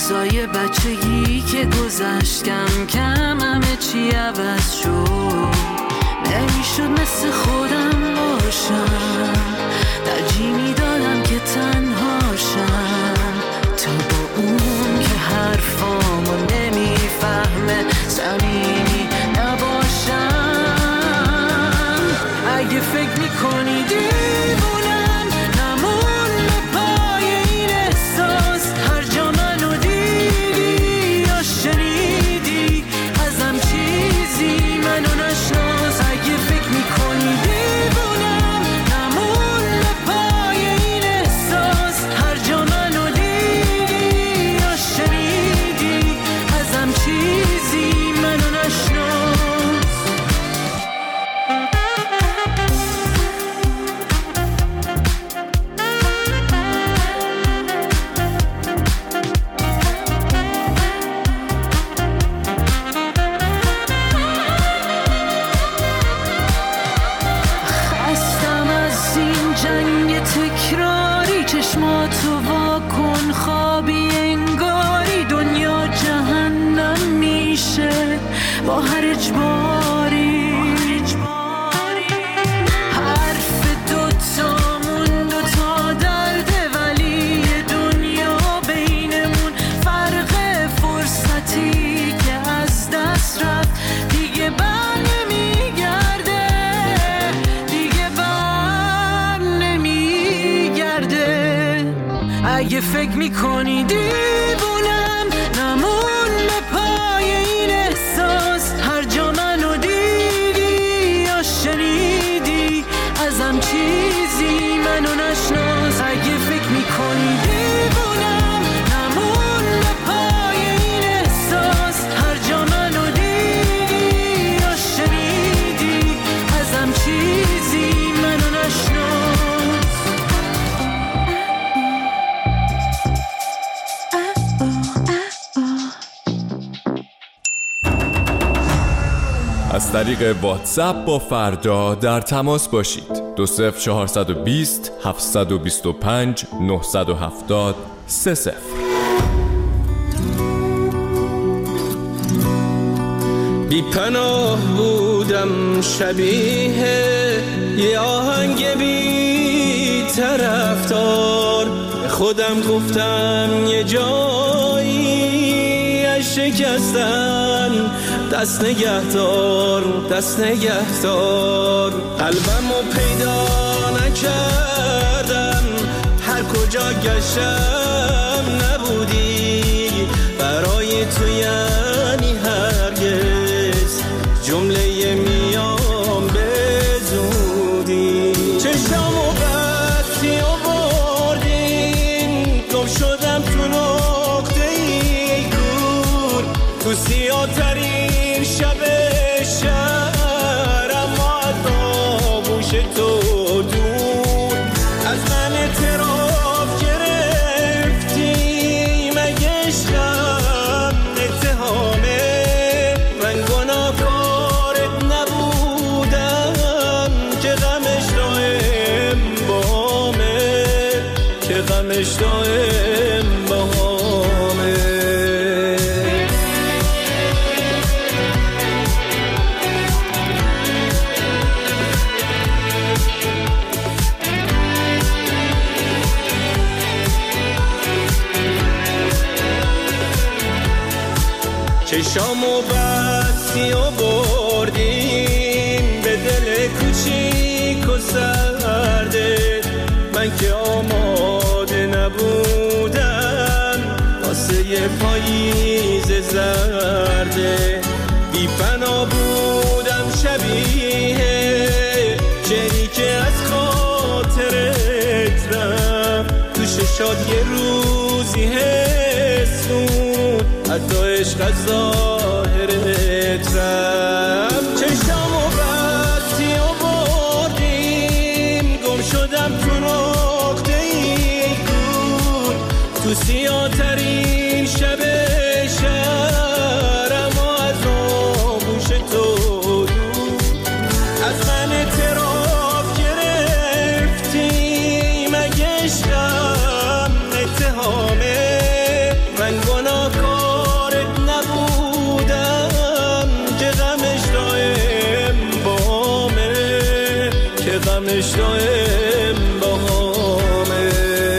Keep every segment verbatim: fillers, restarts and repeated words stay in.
روزای بچگی که گذشت کم کم همه چی عوض شد. نمیشد مثل خودم باشم، ترجیح میدادم که تنهاشم تا با اون که حرفامو نمیفهمه صمیمی نباشم. اگه فکر میکنی دیوونم نمون به پای این احساس، هر جا منو دیدی یا شنیدی ازم چیزی منو نشناس. اگه فکر میکنی دیوونم نمون به پای این احساس، هر جا منو دیدی یا شنیدی ازم چیزی منو نشناس. خستم از این جنگ تکراری، چشماتو واکن خوابی انگاری دنیا جهنم میشه با هر اجباری. حرف دوتامون دوتا درده ولی یه دنیا بینمون، فرق فرصتی که از دست رفت دیگه بر نمیگرده، دیگه بر نمیگرده. اگه فکر میکنی دیوونم نمون به پای این احساس، هر جا منو دیدی یا شنیدی ازم چیزی منو نشناس. اگه فکر میکنی دیوونم نمون به پای این احساس، هر جا منو دیدی یا شنیدی ازم چیزی منو نشناس. از طریق واتساپ با فردا در تماس باشید. دو صفر چهارصد و بیست هفتصد و بیست و پنج نهصد و هفتاد سه صفر. بی پناه بودم شبیه یه آهنگ بی طرفدار، خودم گفتم یه جایی از شکستن دست نگهدار، دست نگهدار. قلبمو پیدا نکردم، هر کجا گشتم نبودی، برای تو یعنی هرگز جمله میام به زودی. چشمو بستی و بردین، گم شدم تو نقطه ای کور، تو سیاه‌ترین شب شهر، اما از آغوش تو دور از من اعتراف گرفتی. مگه عشقم اتهامه؟ من گناهکارت نبودم که غمش دائم باهامه، که غمش دائم باهامه. چشامو بستی و بردیم به دل کوچیک و سرده، من که آماده نبودم واسه یه پاییز زرده. بی پناه بودم شبیه شعری که از خاطرت رفت، تو ششات یه روزی حسون حتی عشق از ظاهرت رفت. چشمو بستی و بردیم، گم شدم تو نقطه ای کور، تو سیاه‌ترین شب شهر، اما از آغوش تو دور از من اعتراف گرفتی. مگه عشقم اتهامه؟ من من گناهکارت نبودم که غمش دائم باهامه که غمش دائم باهامه.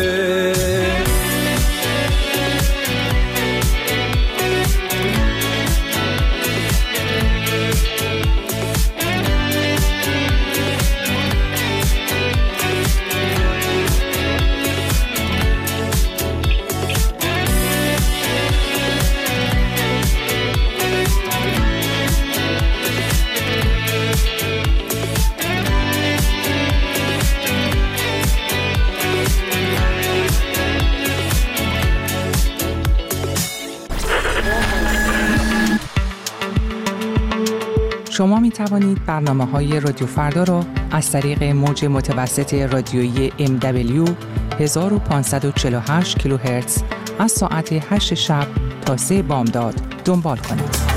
شما می توانید برنامه‌های رادیو فردا را از طریق موج متوسط رادیویی ام دبلیو هزار و پانصد و چهل و هشت کیلوهرتز از ساعت هشت شب تا سه بامداد دنبال کنید.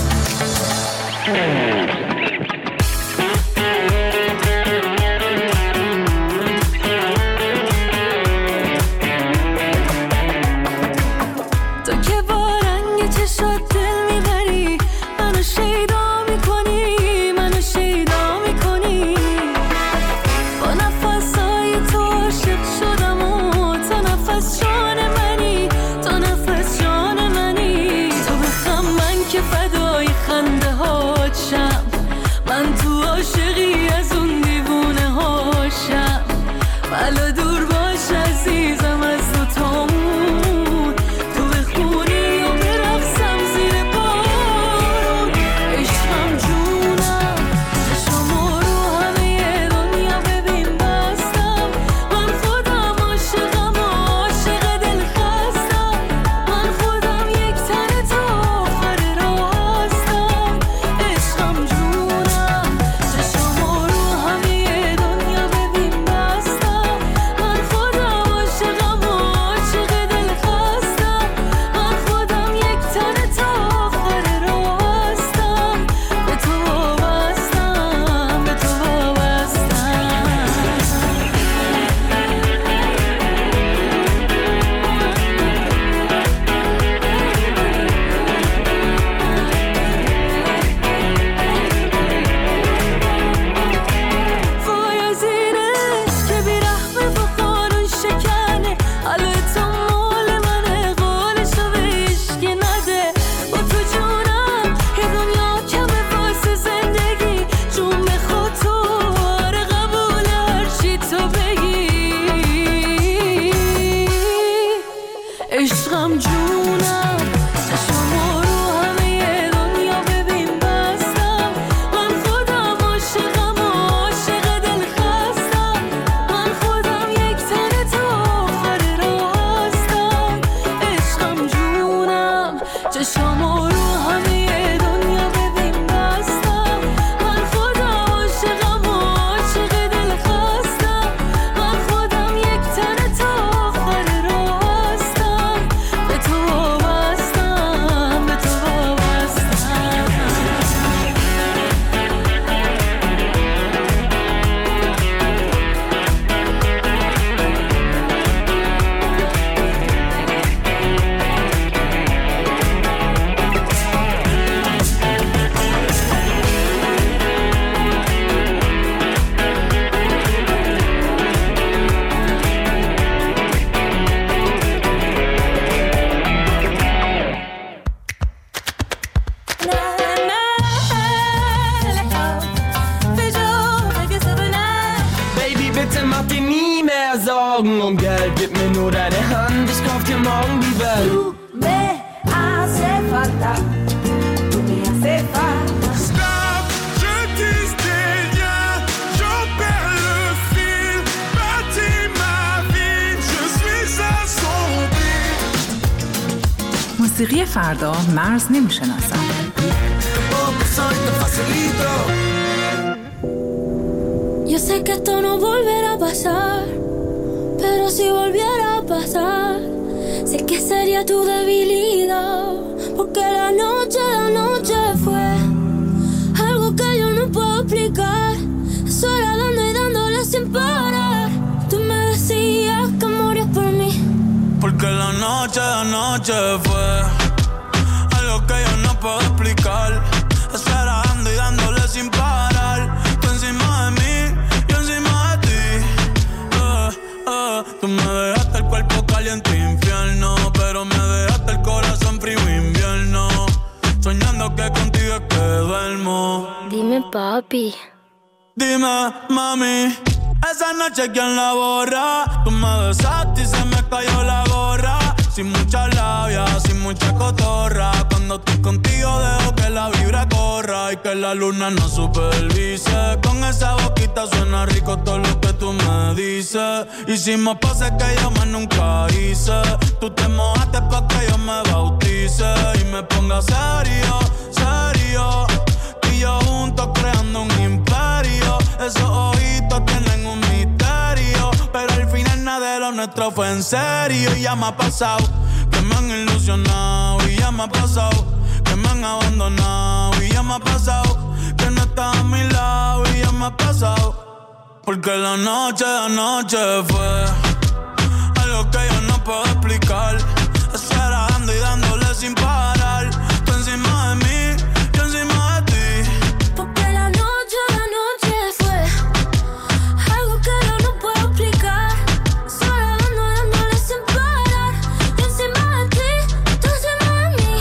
Augen und Geld, gib mir nur deine Hand, ich kauf dir morgen die Welt. Du me hace falta, tu me hace falta. Stop, je tisse des liens, j'en perds le fil, bâtis ma vie, je suis assombri. موسیقی فردا مرز نمیشناسد. Yo sé que esto no volverá a pasar, pero si volviera a pasar, sé que sería tu debilidad, porque la noche, la noche fue algo que yo no puedo explicar, sola dando y dándole sin parar. Tú me decías que morías por mí, porque la noche de noche fue algo que yo no puedo explicar. Esperando y dándole sin parar. Tú encima de mí, yo encima de ti. eh, eh. Tú me dejaste el cuerpo caliente infierno, pero me dejaste el corazón frío invierno. Soñando que contigo es que duermo. Dime papi. Dime mami, esa noche quién la borra. Tú me besaste y se me cayó la gorra. Sin mucha labia, sin mucha cotorra. Cuando estoy contigo dejo que la vibra corra y que la luna no supervise. Con esa boquita suena rico todo lo que tú me dices. Hicimos pases que yo más nunca hice. Tú te mojaste pa' que yo me bautice y me ponga serio, serio. Tú y yo juntos creando un imperio. Esos ojitos tienen un misterio, pero al final nada de lo nuestro fue en serio. Y ya me ha pasado que me han ilusionado, y ya me ha pasado que me han abandonado, y ya me ha pasado que no estás a mi lado, y ya me ha pasado. Porque la noche de anoche fue algo que yo no puedo explicar. Esperando y dándole sin parar. Tú encima de mí, yo encima de ti. Porque la noche de anoche fue algo que yo no puedo explicar. Solo dando, dándole sin parar. Yo encima de ti, tú encima de mí.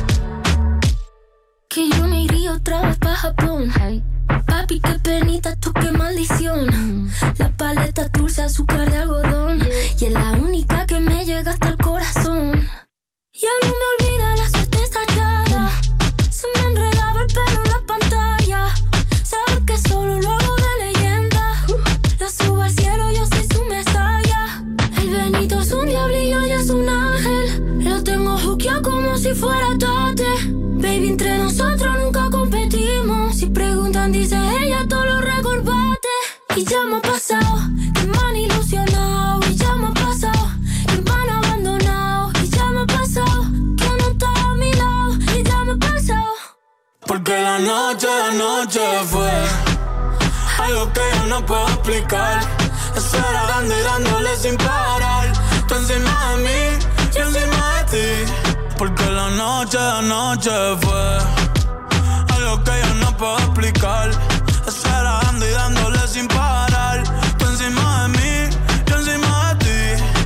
Que yo me iría otra vez pa' Japón. Papi, qué penita, tú qué maldición. La paleta dulce, azúcar de algodón. Y es la única que me llega hasta el corazón. Ya no me olvida la suerte estallada. Se me enredaba el pelo en la pantalla. Sabes que solo lo hago de leyenda. La subo al cielo, yo soy su mesaya. El Benito es un diablillo y es un ángel. Lo tengo juqueado como si fuera Tate. Baby, entre nosotros nunca competimos. Si preguntan, dice ella, todo lo recordate. Y ya me ha pasado que me han ilusionado. Y ya me ha pasado que me han abandonado. Y ya me ha pasado que no está a mi lado. Y ya me ha pasado. Porque la noche de anoche fue algo que yo no puedo explicar. Esperando y dándole sin parar. Tú encima de mí, yo encima de ti. Porque la noche de anoche fue algo que yo no puedo explicar. Esperando y dándole sin parar. Tú encima de mí, yo encima de ti.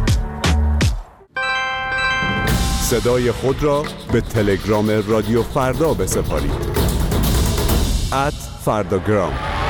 صدای خود را به تلگرام رادیو فردا بسپارید. ات فرداگرام.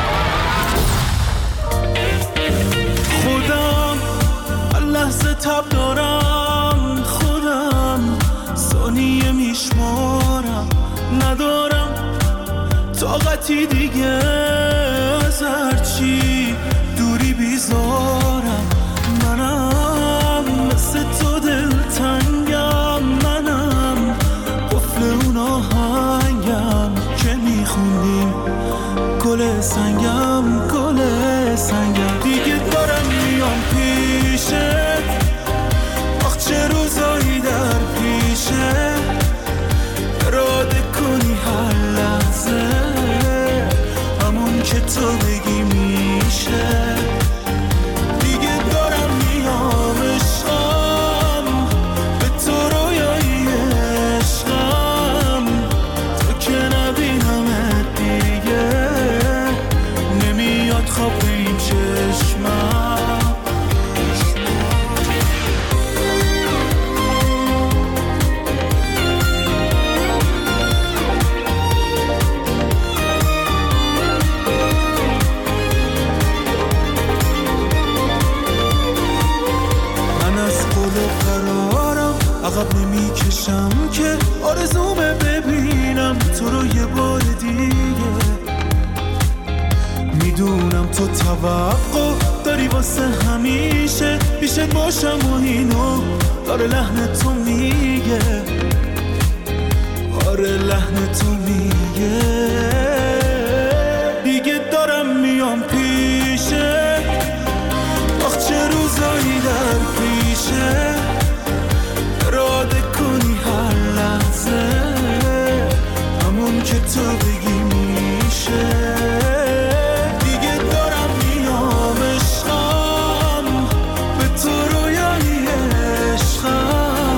خودم لحظه تب دارم، خودم ثانیه میشمارم، ندارم طاقتی دیگه از هرچی دوری بیزارم. منم مثل تو دلتنگم، منم قفل اون آهنگم که میخوندیم گل سنگم، گل سنگم. دیگه دارم میام پیشت، آخ چه روزایی در پیشه، اراده کنی هر لحظه همون که تو بگی میشه. دیگه دارم میام عشقم، به تو رویایی عشقم، تو که نبینمت دیگه نمیاد خواب به این چشمم. عقب نمی کشم که آرزومه ببینم تو رو یه بار دیگه. میدونم تو توقع داری واسه همیشه پیشت باشم و اینو داره لحن تو میگه، آره لحن تو میگه. دیگه دارم میام پیشه، آخ چه روزایی در پیشه، اراده کنی هر لحظه همون که تو بگی میشه. دیگه دارم میام عشقم، به تو رویایی عشقم،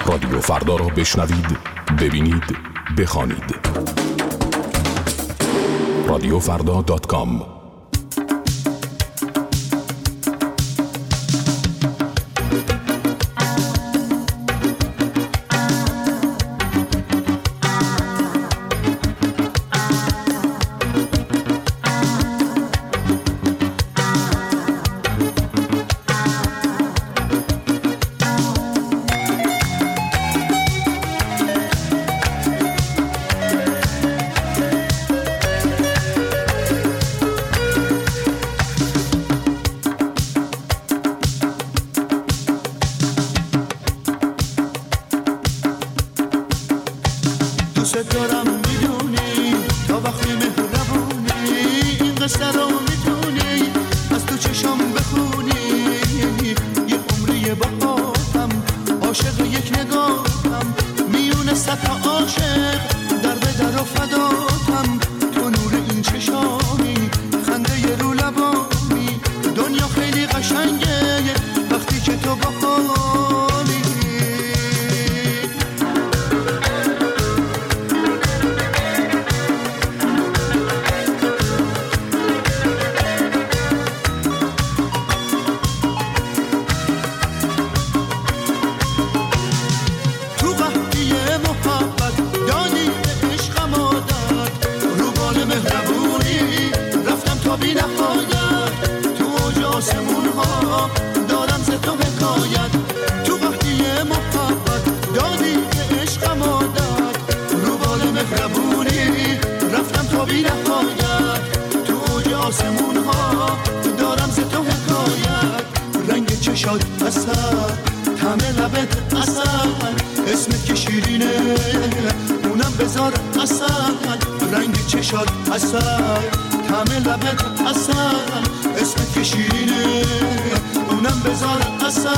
رادیو فردا را بشنوید، ببینید، بخوانید. رادیو فردا دات کام. دوست دارم میدونی تا وقتی مهربونی این قصه رو میتونی از تو چشم بخونی یه عمری باهاتم عاشق یک نگاهم میونه صد تا عاشق در به در و فداتم تو نور این چشامی خنده رو لبامی دنیا خیلی قشنگه وقتی که تو باهامی بی نهایت تو اوج آسمون ها دارم ز تو حکایت تو وقتی محبت دادی که عشقم عادت رو بال مهربونی رفتم تا بی نهایت تو اوج آسمون ها دارم ز تو حکایت رنگ چشات اصل طعم لبت اصل اسمت که شیرینه اونم بذار اصل رنگ چشات اصل طعم لبت اصل اسمت که شیرینه اونم بذار اصل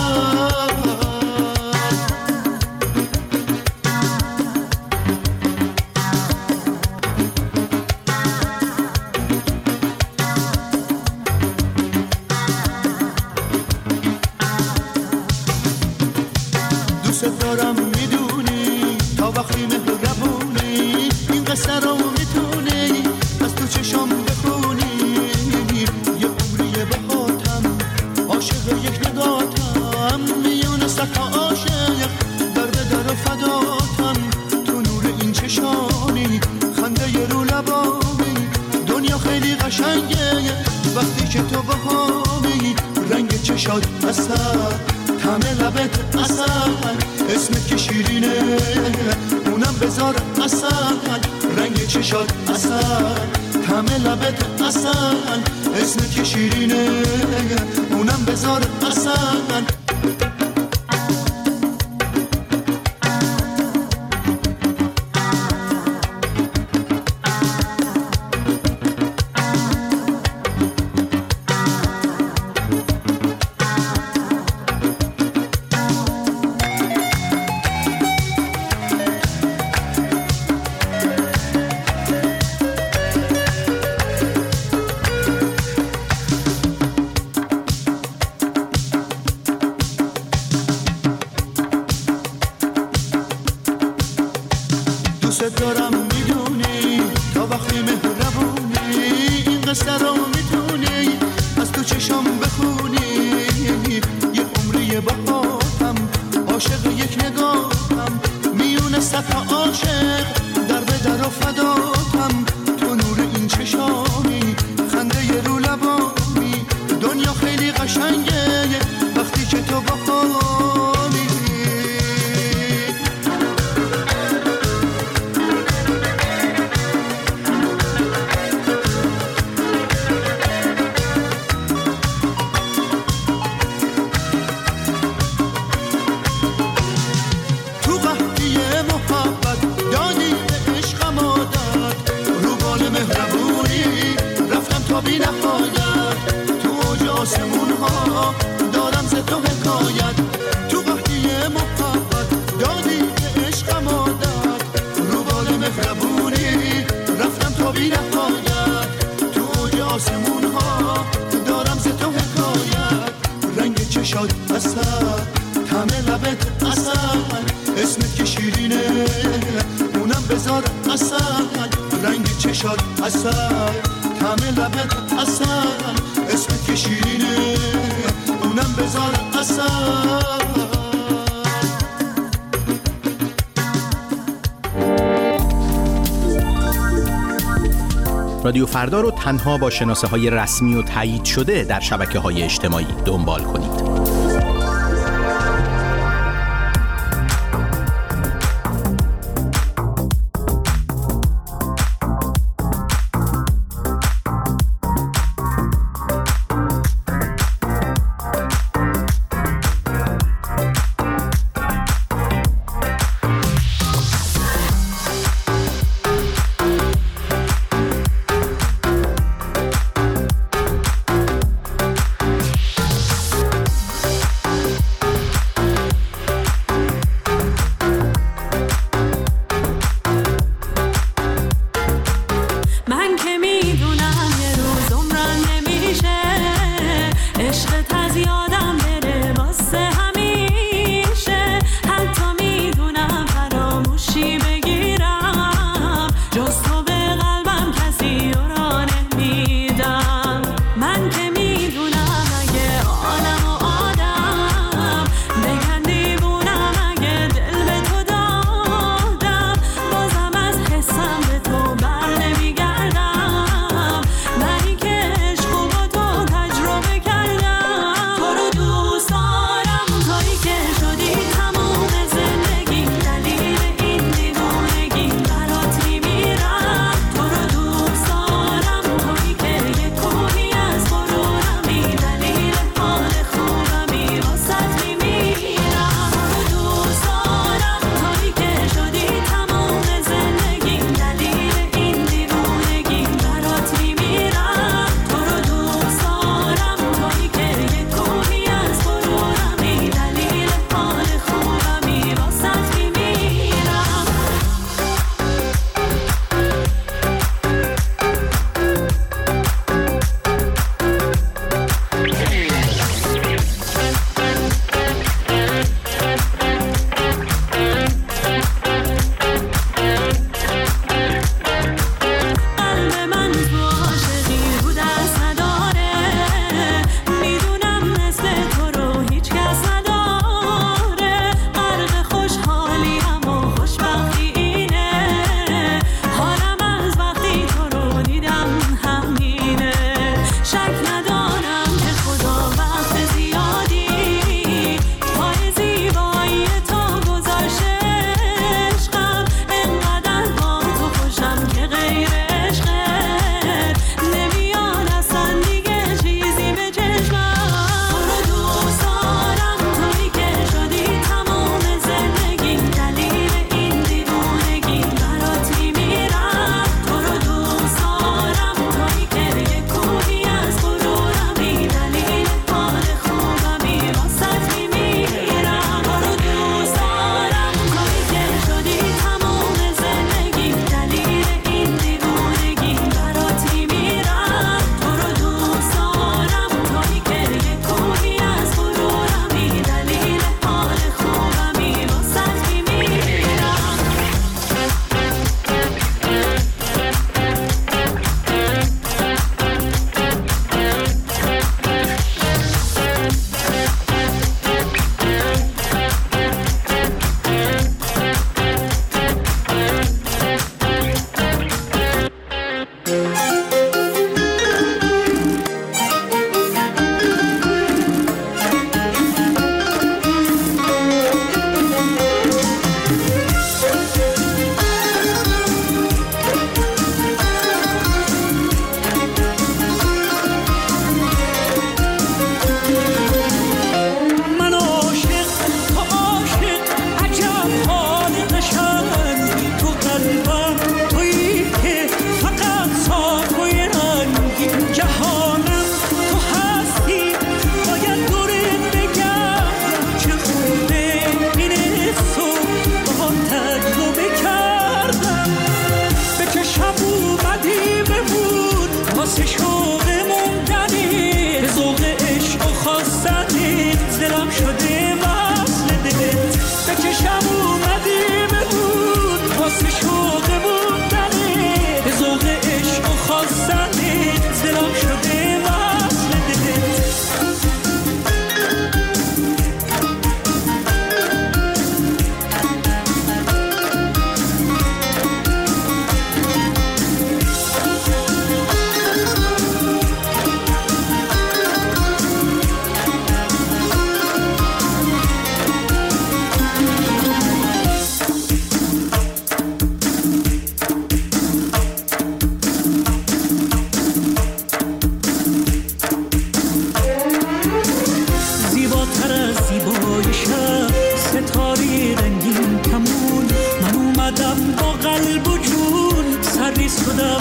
دوست دارم میدونی تا وقتی مهربونی این قصه رو میتونی از تو چشم بخونی یه عمری بهاتم عاشق یک نگاتم میونه صد تا عاشق در به در و فداتم تو نور این چشانی خنده رو لبامی دنیا خیلی قشنگه وقتی که تو بهامی رنگ چشات اصل طعم لبت اصل اسمت که شیرینه اونم بذار اصل رنگ چشات اصل طعم لبت اصل اسمت که شیرینه اونم بذار اصل دوست دارم میدونی تا وقتی مهربونی این قصه رو میتونی از تو چشم بخونی یه عمری باهاتم عاشق یک نگاهم میونه صد تا عاشق در به در و فداتم تو نور این چشامی خنده رو لبامی دنیا خیلی قشنگه وقتی که تو باهامی بی نهایت تو اوج آسمون ها دارم ز تو حکایت اسمت که شیرینه اونم بذار اصل رنگ چشات اصل طعم لبت اصل اسمت که شیرینه اونم بذار اصل. رادیو فردا رو تنها با شناسه های رسمی و تایید شده در شبکه های اجتماعی دنبال کنید.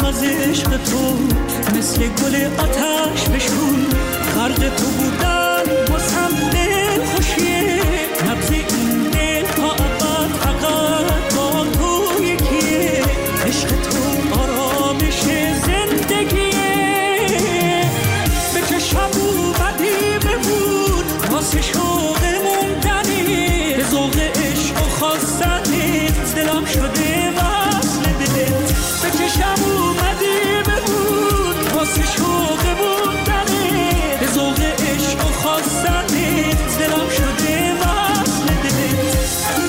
از عشق تو مثل گل آتش بشون، غرق تو بودن واسم دل خوشیه، نبض این دل تا ابد فقط با تو یکیه، عشق تو آرامش زندگیه، به چشم اومدی ببود واسه شوق موندنی، به ذوق عشق و خواستنی دلم شده وصل دلت، به چشم اومدی ببود واسه شوق موندنی، به ذوق عشق و خواستنی دلم شده وصل دلت.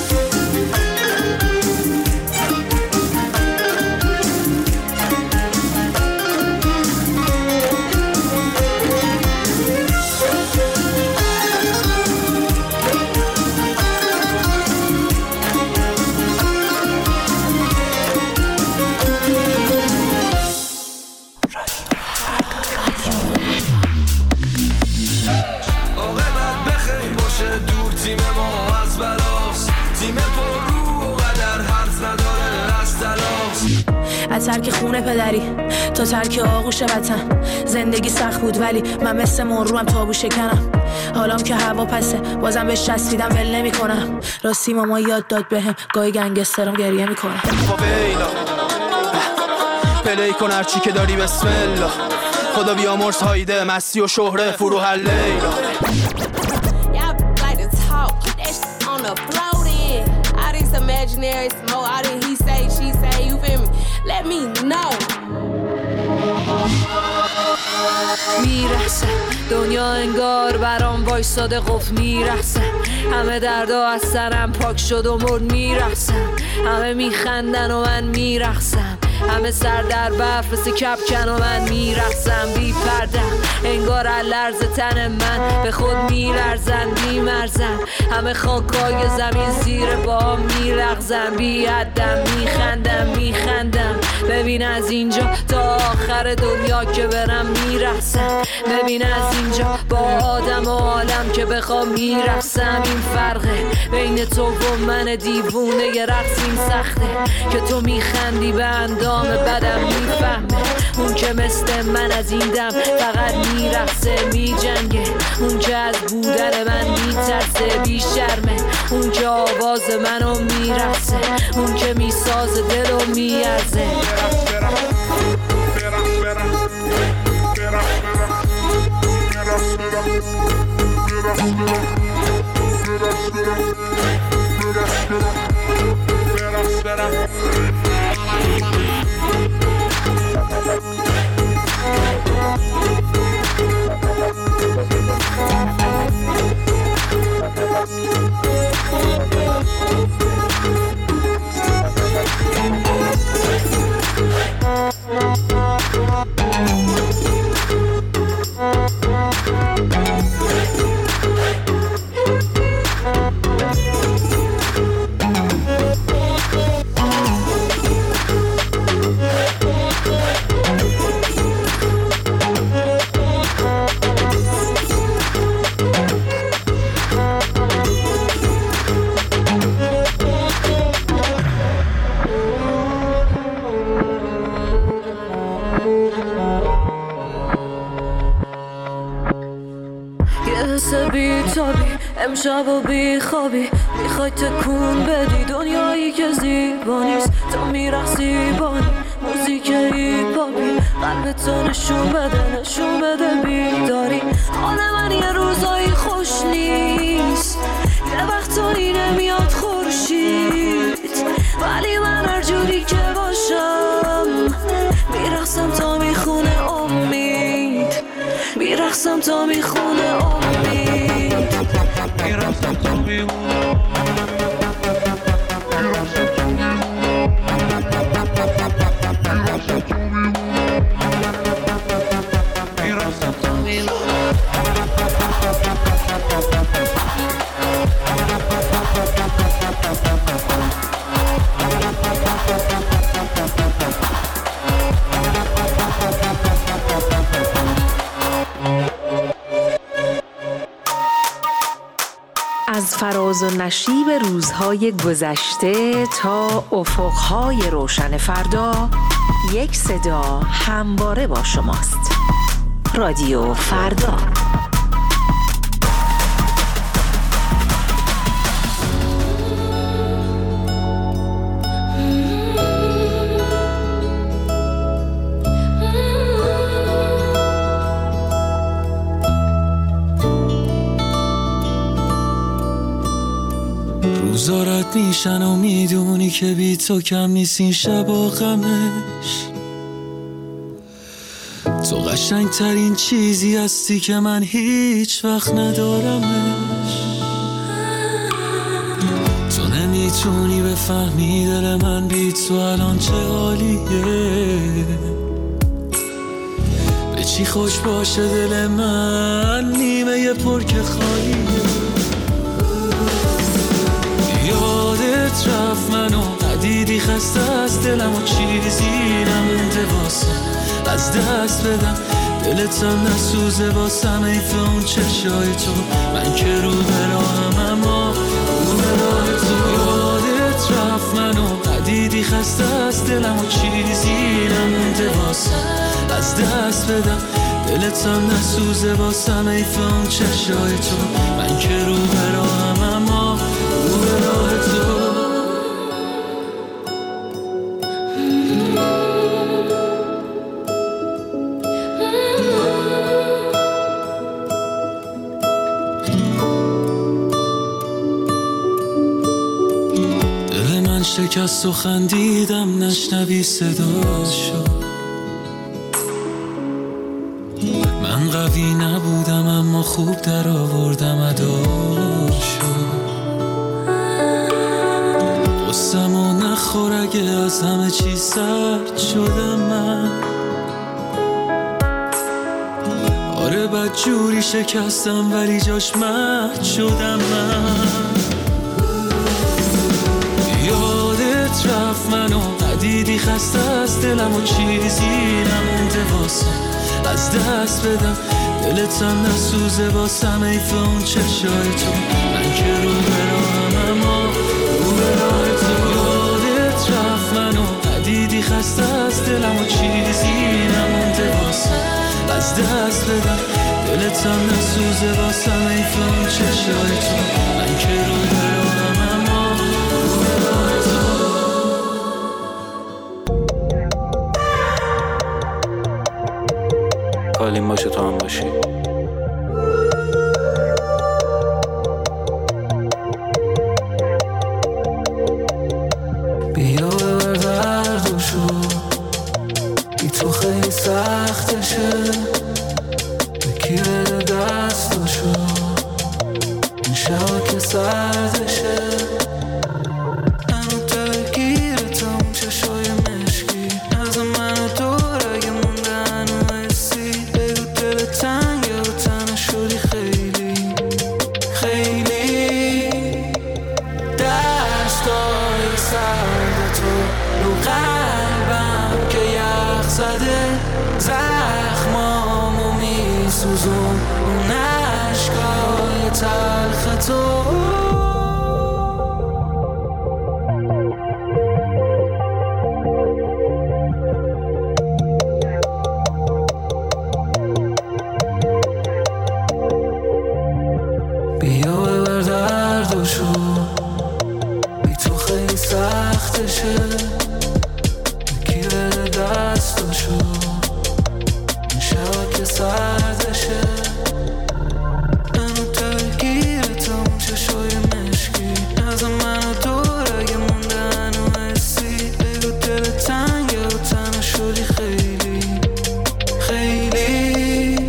از ترک خونه پدری تا ترک آغوش وطن، زندگی سخت بود ولی من مثل مروم تابو شکنم، حالام که هوا پسه بازم بهش چسبیدم ول نمی کنم، راستی ماما یاد داد بهم گاهی گنگسترم گریه میکنم. پلی کن هرچی که داری بسم الله، خدا بیامرز هایده مستی و شهره فروح اللیلا. Imaginary smoke, all that he say, she say, you feel me? Let me know. میرسه دنیا انگار برام وایساده قفل میرسه، همه دردا از سرم پاک شد و مرد میرسم، همه میخندن و من میرقصم، همه سر در برف مثل کپکن و من میرقصم بی پردم، انگار لرز تن من به خود میلرزن بی مرزم، همه خاکای زمین زیر با میلغزن بی حدم، میخندم میخندم ببین از اینجا تا آخر دنیا که برم میرقصم، ببین از اینجا با آدم و عالم که بخوام میرقصم، این فرقه بین تو و من دیوونه یه رقص این سخته که تو میخندی به اندام بدم میفهمه، اون که مثل من از این دم فقط میرقصه میجنگه، اون که از بودن من میترسه بی شرمه، اون که آواز منو میرقصه، اون که میسازه دلو میارزه. امشب و بی خوابی میخوای تکون بدی دنیایی که زیبا نیست، تو میرقصی بانی موزیک هیپاپی، قلب تو نشون بده نشون بده بیداری، حال من یه روزایی خوش نیست، یه وقتایی نمیاد خورشید، ولی من هر جوری که باشم میرقصم تا میخونه امید، میرقصم تا میخونه امید. میرقصم تا میخونه فراز و نشیب روزهای گذشته تا افقهای روشن فردا، یک صدا همواره با شماست. رادیو فردا. روزارت میشن و میدونی که بی تو کم نیست این شبا غمش. تو قشنگ ترین چیزی هستی که من هیچ وقت ندارمش. تو نمیتونی بفهمی دل من بی تو الان چه حالیه. به چی خوش باشه دل من نیمه پر که خالیه. یادت رفت منو ندیدی خسته از دلم و چیزی نمونده واسه از دست بدم. دلتم نسوزه واسم ایف اون چشای تو. من که رو براهم اما رو براه تو. یادت رفت منو ندیدی خسته از دلم و چیزی نمونده واسه از دست بدم. دلتم نسوزه واسم ایف اون چشای تو. من که رو براهم اما رو براه تو. شکست و خندیدم نشنوی صداشو. من قوی نبودم اما خوب در آوردم اداشو. قصم و نخور اگه از همه چی سرد شدم من. آره بد جوری شکستم ولی جاش مرد شدم من. یادت رفت منو ندیدی خسته از دلم و چیزی نمونده واسه از دست بدم. دلتم نسوزه واسم ایف اون چشای تو. من که رو براهم اما رو براه تو. یادت رفت منو ندیدی خسته از دلم و چیزی نمونده واسه از دست بدم. دلتم نسوزه واسم ایف اون چشای تو. من که رو براهم اما رو براه تو. کالیم باشه تو هم باشی. بیا ببر دردشو بی تو خیلی سختشه. بکی بده دستشو این شبا که سردشه. منو دلگیرتم چشای مشکی از منو دور اگه موندن و حسی. بگو دل تنگ یا تنه شدی خیلی خیلی. دستای سرد تو رو قلبم که یخ زده. زخمامو میسوزون اون عشقای تلخ تو. بیا ببر دردشو بی تو خیلی سختشه. بکی بده دستشو این شبا که سردشه. منو دلگیرتم چشای مشکی از منو دور اگه موندن و حسی. بگو دل تنگ یا تنه شدی خیلی خیلی.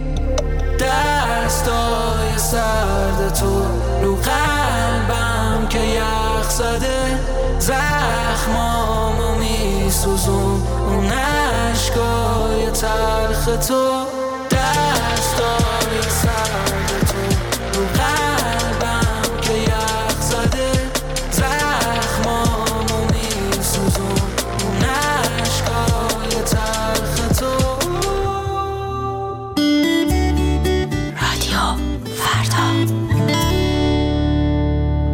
دستای سرد تو رو قلبم که یخ زده. زخمامو میسوزون اون عشقای تلخ تو. دستای سرد تو رو قلبم که یخ زده. زخمامو میسوزون اون عشقای تلخ تو. رادیو فردا.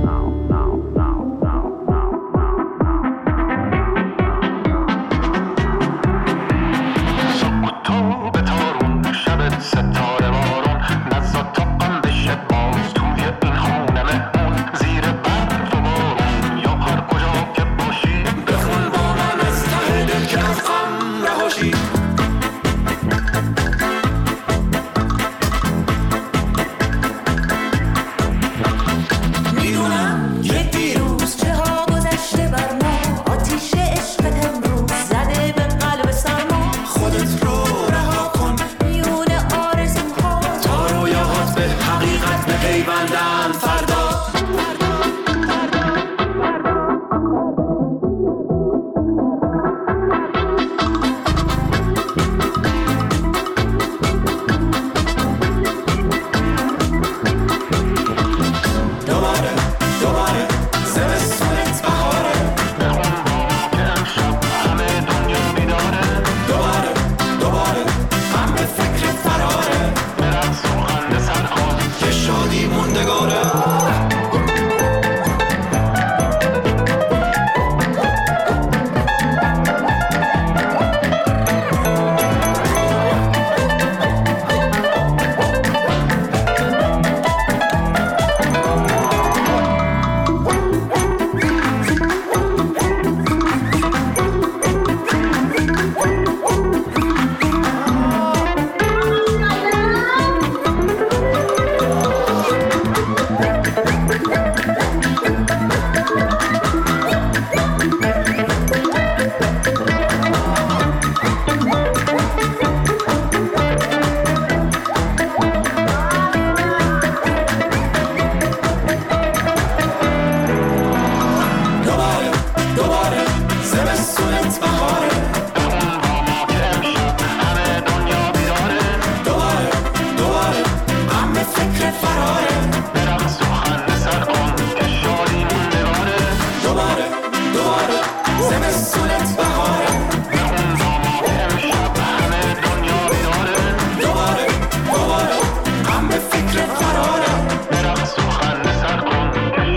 دوباره زمستونت بهاره امشب همه دنیا بیداره دوباره دوباره هم به فکر قراره برقص و خنده سر کن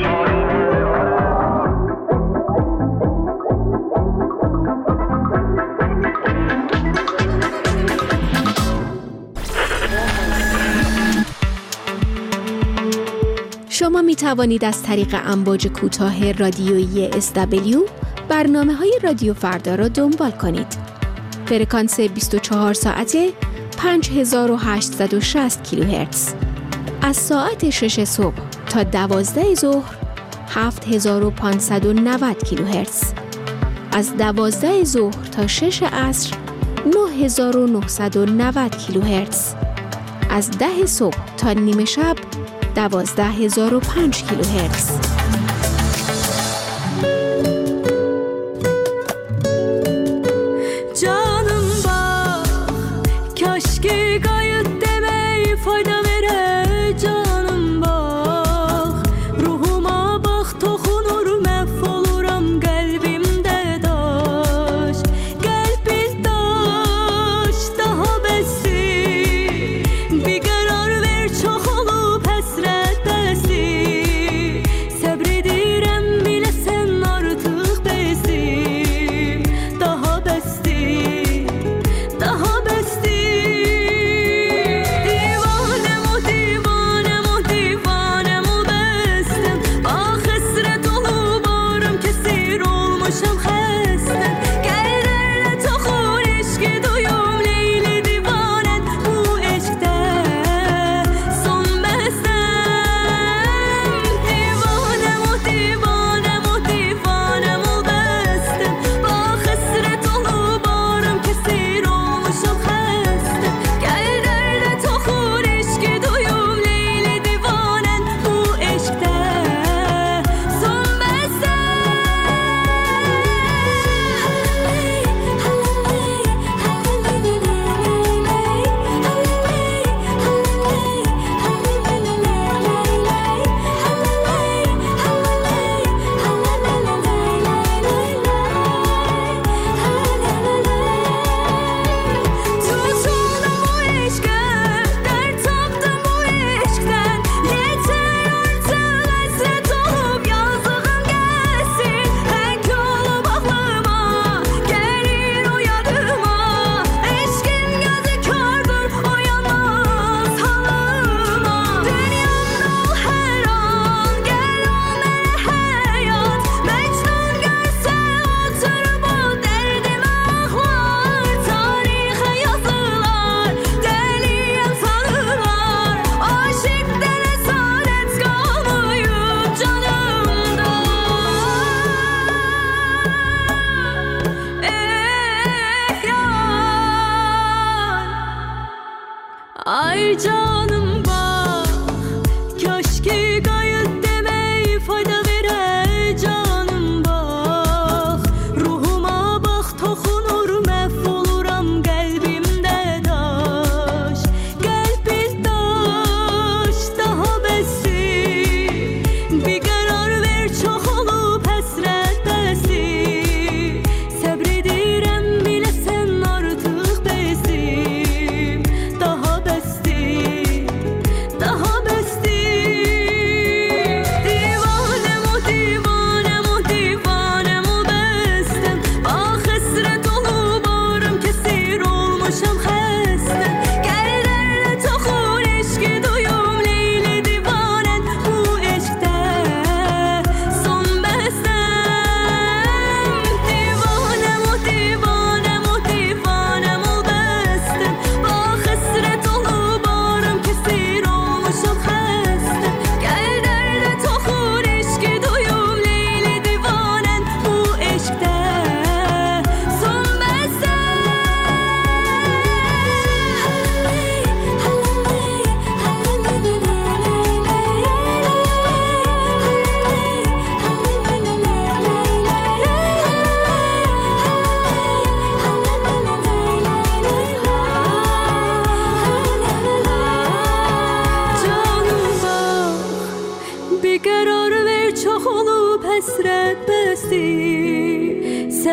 شما می توانید از طریق امواج کوتاه رادیویی اس دبلیو برنامه‌های رادیو فردا را دنبال کنید. فرکانس بیست و چهار ساعته پنج هزار و هشتصد و شصت کیلوهرتز. از ساعت شش صبح تا دوازده ظهر هفت هزار و پانصد و نود کیلوهرتز. از دوازده ظهر تا شش عصر نه هزار و نهصد و نود کیلوهرتز. از ده صبح تا نیمه شب دوازده هزار و پنج کیلوهرتز. Canım bak, keşke gayet demeyi fayda vere. Canım bak, ruhuma bak, toxunur mahvoluram kalbimde daş. Kalbim daş, daha besi. Bir karar ver, çok olup hasret besi. Sabredirem bile sen artık besim. Daha besti, daha besti. Divanem o divanem o divanem o bestem. Ah hasret olup ağrım kesir olmuşam hastem. Gel derle toxun eşki duyum leyli divanen. Bu eşkte son bestem. Divanem o divanem o divanem o bestem. Ah hasret olup ağrım kesir olmuşam hastem. Gel derle toxun eşki duyum leyli divanen. Bu eşkte son bestem.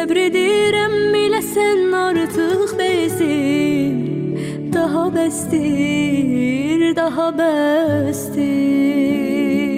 Sabrediyorum bile sen artık bezir. Daha bestir, daha bestir.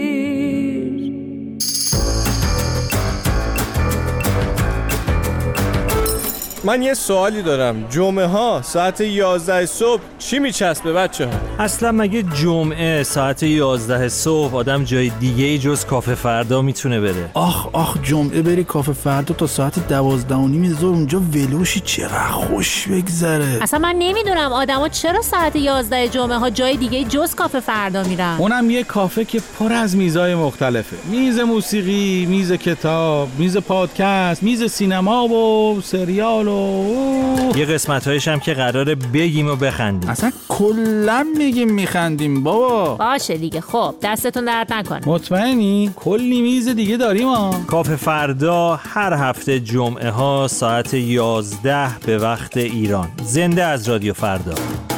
من یه سوالی دارم. جمعه ها ساعت یازده صبح چی میچسبه بچه ها؟ اصلا مگه جمعه ساعت یازده صبح آدم جای دیگه ای جز کافه فردا میتونه بره؟ آخ آخ جمعه بری کافه فردا تا ساعت دوازده و نیم ظهر اونجا ولوشی چقدر خوش بگذره. اصلا من نمیدونم آدما چرا ساعت یازده جمعه ها جای دیگه جز کافه فردا میرن. اونم یه کافه که پر از میزای مختلفه. میز موسیقی، میز کتاب، میز پادکست، میز سینما و سریال و یه قسمت‌هایش هم که قراره بگیم و بخندیم. اصلا کلا میگیم میخندیم بابا. باشه دیگه. خب دستتون درد نکنه. مطمئنی؟ کلی میز دیگه داریم ها. کافه فردا هر هفته جمعه ها ساعت یازده به وقت ایران. زنده از رادیو فردا.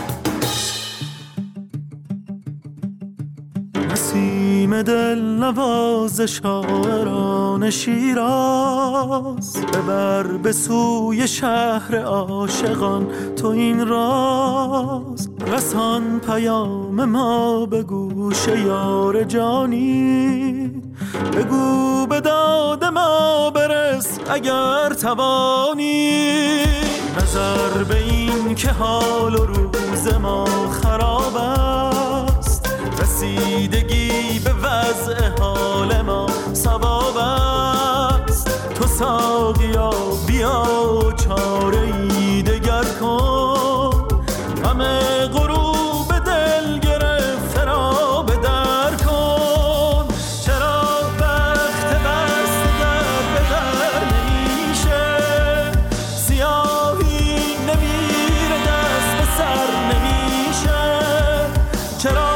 نسیم دل نواز شاعران شیراز، ببر به سوی شهر عاشقان تو این راز. رسان پیام ما به گوش یار جانی، بگو به داد ما برس اگر توانی. نظر به این که حال و روز ما خراب است، رسیدگی به وضع حال ما ثواب است. تو ساقیا بیا چاره ای دگر کن، همه غروب دل گرفته را به در کن. چرا وقت بست دگر به در نمیشه، سیاهی نمیره دست به سر نمیشه. چرا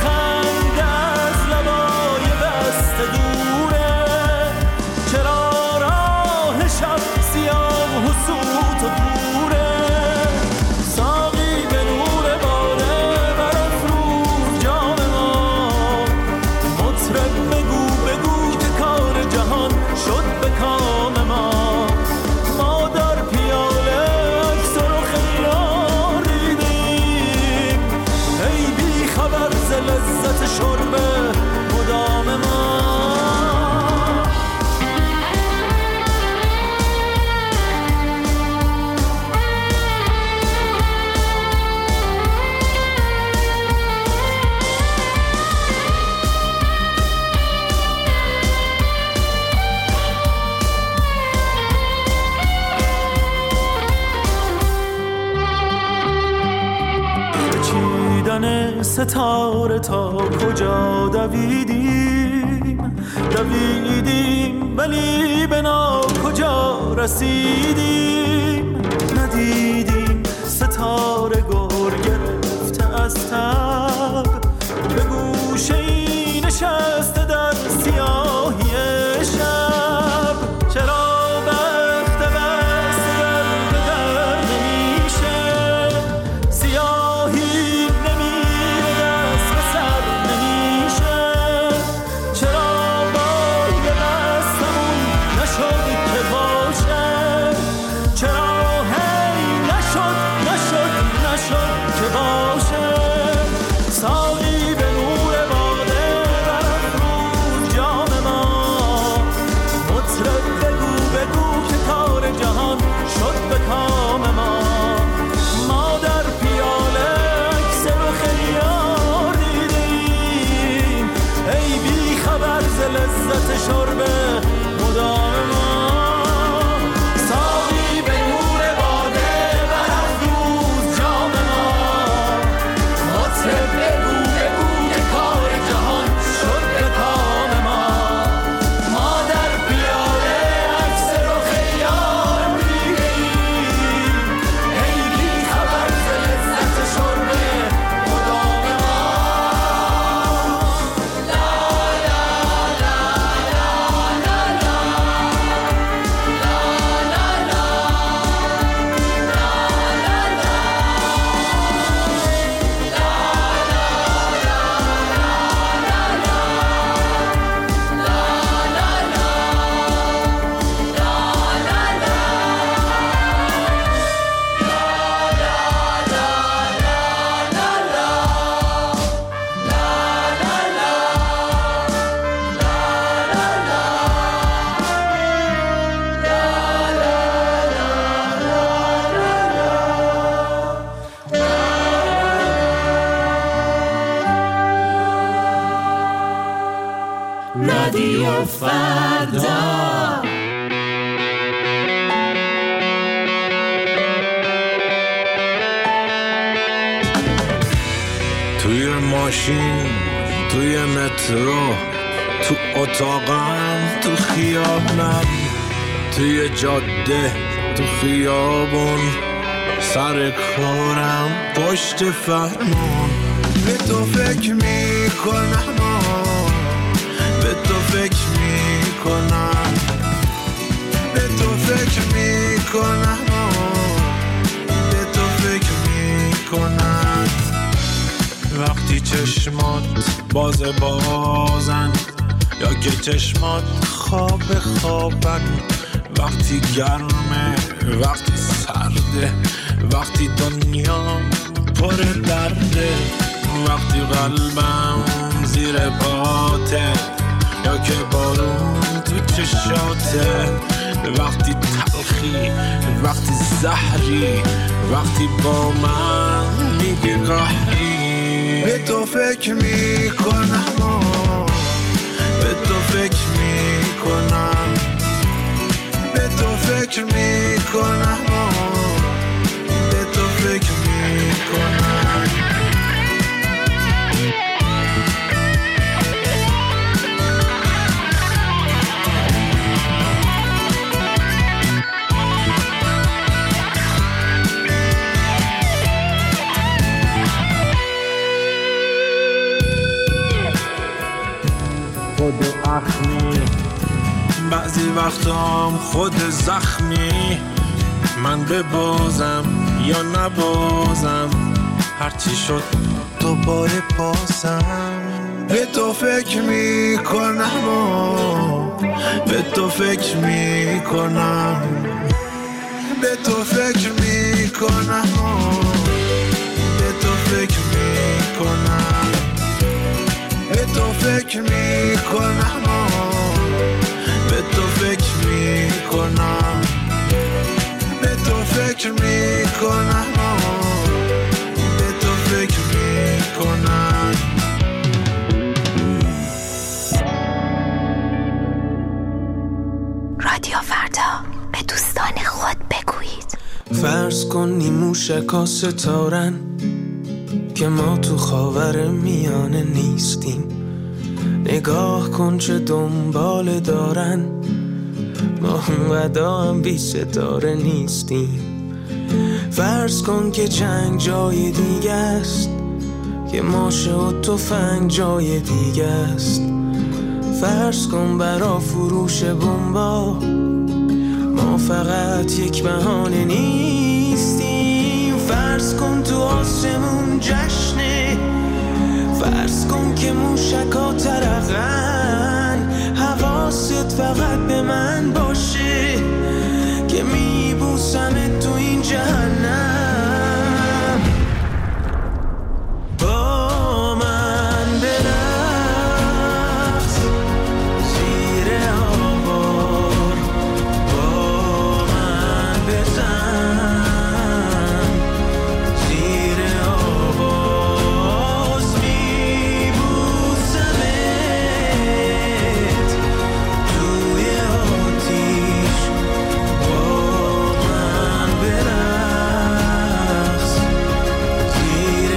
ستاره تا کجا دویدیم دویدیم ولی به نا کجا رسیدیم. ندیدیم ستاره گر گرفته از تب، به گوشه ای نشسته در سیاهی شب. چرا وقت بست در به در نمیشه، سیاهی که باشه. فردا. توی ماشین، توی مترو، تو اتاقم، تو خیابونم، توی جاده، تو خیابون، سر کارم، پشت فرمون. به تو فکر میکنم، به تو فکر میکنم، به تو فکر میکنم، به تو فکر میکنم. وقتی چشمات باز بازن یا که چشمات خواب خوابن، وقتی گرمه، وقتی سرده، وقتی دنیام پر درده، وقتی قلبم زیر پاته یا که بارون تو چشاته، وقتی تلخی، وقتی زهری، وقتی با من میگی قهری. به تو فکر میکنم، به تو فکر میکنم، به تو فکر میکنم، به تو فکر میکنم. خود اخمی، بعضی وقتام خود زخمی، من ببازم یا نبازم، هرچی شد دوباره بازم. به تو فکر میکنم، به تو فکر میکنم، به تو فکر میکنم، به تو فکر میکنم، به تو فکر میکنم، به تو فکر میکنم، به تو فکر میکنم، به تو فکر میکنم. رادیو فردا، به دوستان خود بگویید. فرض کن نیموشکا ستارن که ما تو خاور میانه نیستیم. نگاه کن چه دنبال دارن، ما اونقدر هم بی ستاره نیستیم. فرض کن که جنگ جای دیگه است، که ماشه و تفنگ جای دیگه است. فرض کن برا فروش بمبا ما فقط یک بهانه نیستیم. فرض کن تو آسمون جشنه، فرض کن که موشکا ترقن، حواست فقط به من باشه که میبوسمت تو این جهنم. با من برقص زیر آوار، با من بزن زیر آواز، میبوسمت توی آتیش. با من برقص زیر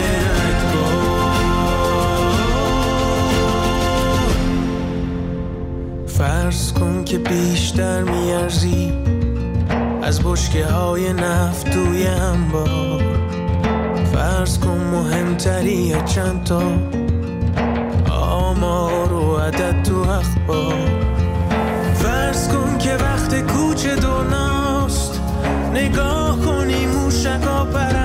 رگبار. فرض کن که بیشتر میارزی از بشکه های نفت توی انبار. فرض کن مهمتری چند تا آمار و عدد تو اخبار. فرض کن که وقت کوچه دنیاست، نگاه کنی موشکا پرن